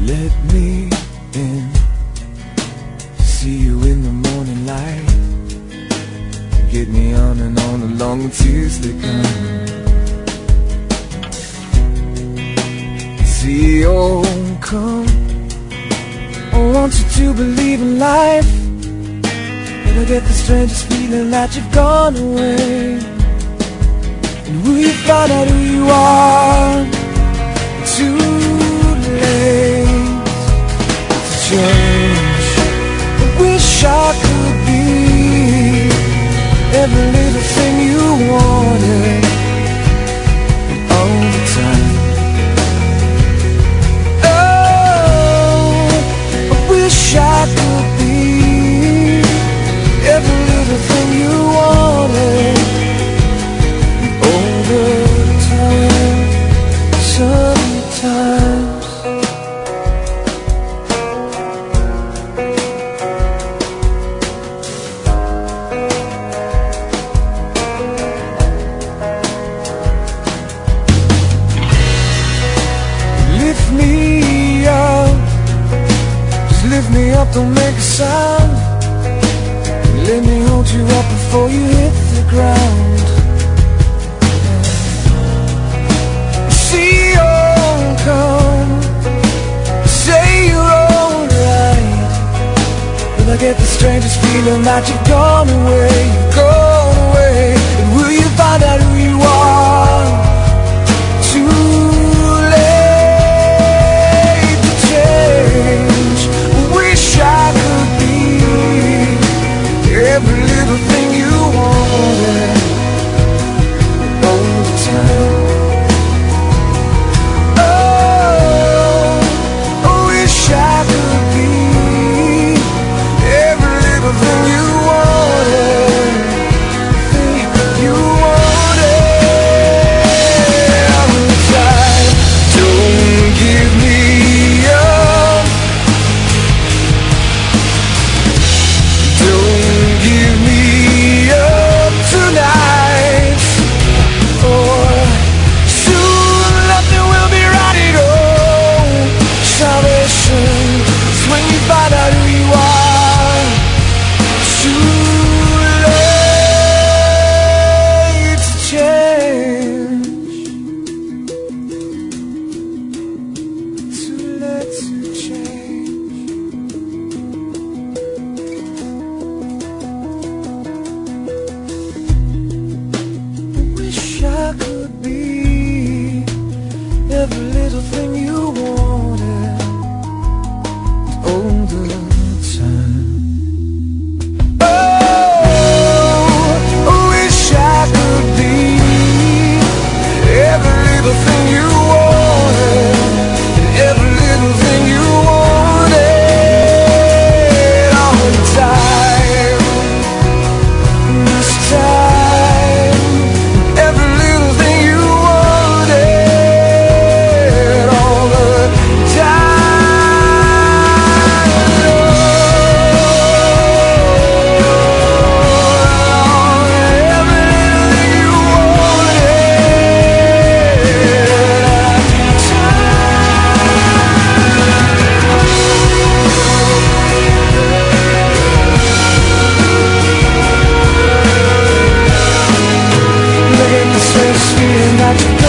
Let me in, see you in the morning light. Get me on and on along until they come. See, oh, come, I want you to believe in life, but I get the strangest feeling that you've gone away. And will you find out who you are? Too late to change. I wish I could be every little thing you wanted all the time. Oh, I wish I could be every little thing you wanted all the time. Sometimes lift me up, just lift me up, don't make a sound. Let me hold you up before you hit the ground. See, oh, come, say you're alright, but I get the strangest feeling that you've gone away, you've gone away. And will you find out who you are? Too late to change. Wish I could be every little thing you wanted all the time. Oh, I wish I could be every little thing you wanted, you wanted all the time. Don't give me up, don't give me up tonight, or soon nothing will be right at all. Salvation is when you find out who you are. Too late to change, too late to change. Wish I could be every little thing you wanted all the time. Oh, I wish I could be every little thing you wanted, every little thing you wanted all the time. This time, every little thing you wanted all the time. Every little thing you wanted. Look at the strangest feeling that you